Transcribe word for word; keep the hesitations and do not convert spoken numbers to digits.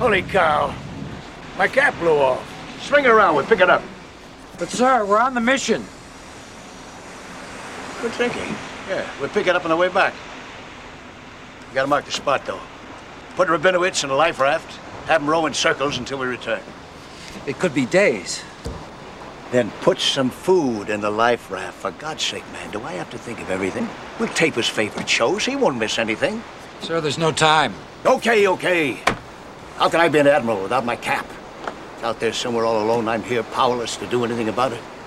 Holy cow. My cap blew off. Swing it around, we'll pick it up. But, sir, we're on the mission. Good thinking. Yeah, we'll pick it up on the way back. We gotta mark the spot, though. Put Rabinowitz in a life raft, have him row in circles until we return. It could be days. Then put some food in the life raft. For God's sake, man, do I have to think of everything? We'll tape his favorite shows. He won't miss anything. Sir, there's no time. Okay, okay. How can I be an admiral without my cap? It's out there somewhere all alone. I'm here powerless to do anything about it.